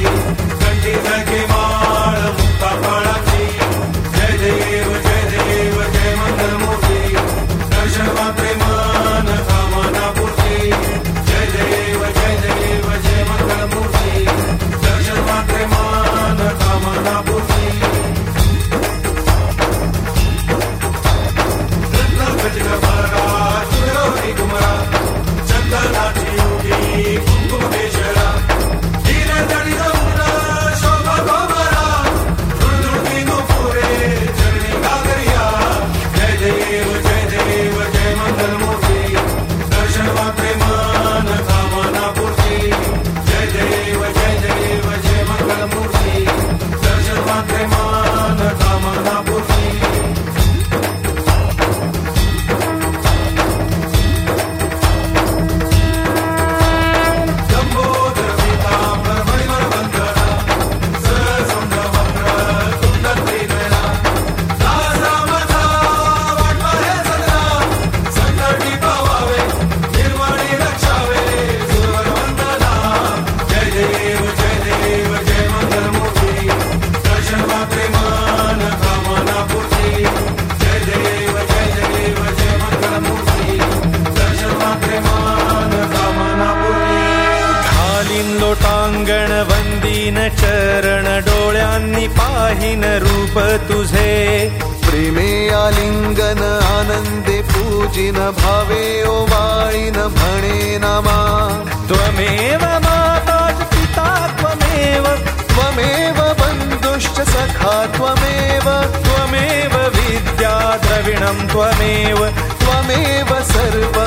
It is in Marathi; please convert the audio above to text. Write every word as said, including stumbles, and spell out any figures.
कंठी धके माळ मुक्ता फळाची जय देव जय देव जय मंगलमूर्ती दर्शन मात्रे मन कामना पूर्ती जय देव जय देव जय मंगलमूर्ती दर्शन मात्रे मन कामना पूर्ती रत्न गजग भरा चुरोरी कुमरा चंदनाची योगी कुंकुमेश्वरा हिरे जडित उरा शोभा गोबरा धुळधुळती नुपुरे चरणी गागरिया जय देव जय देव जय मंगलमूर्ती दर्शन मात्रे मन कामना पूर्ती जय देव जय देव जय मंगलमूर्ती दर्शन मात्रे मन कामना पूर्ती लंबोदर पीतांबर मणिवर वंदना सरसंड वक्र कुंडली नयना दासामथा वाटवारे सदना संकटी पावावे निर्वाणी रक्षावे सुरवर वंदना जय देव जय देव जय मंगलमूर्ती दर्शन मात्रे मन कामना पूर्ती जय देव जय देव जय मंगलमूर्ती दर्शन मात्रे मन कामना पूर्ती घालीन लोटांगण वंदीन चरण डोळ्यांनी पाहिन रूप तुझे प्रेमे आलिंगन आनंदे पूजिन भावे ओवाळीन म्हणे नमा त्वमेव माता च पिता त्वमेव त्वमेव बन्धुश्च सखा त्वमेव त्वमेव विद्या द्रविणं त्वमेव त्वमेव सर्व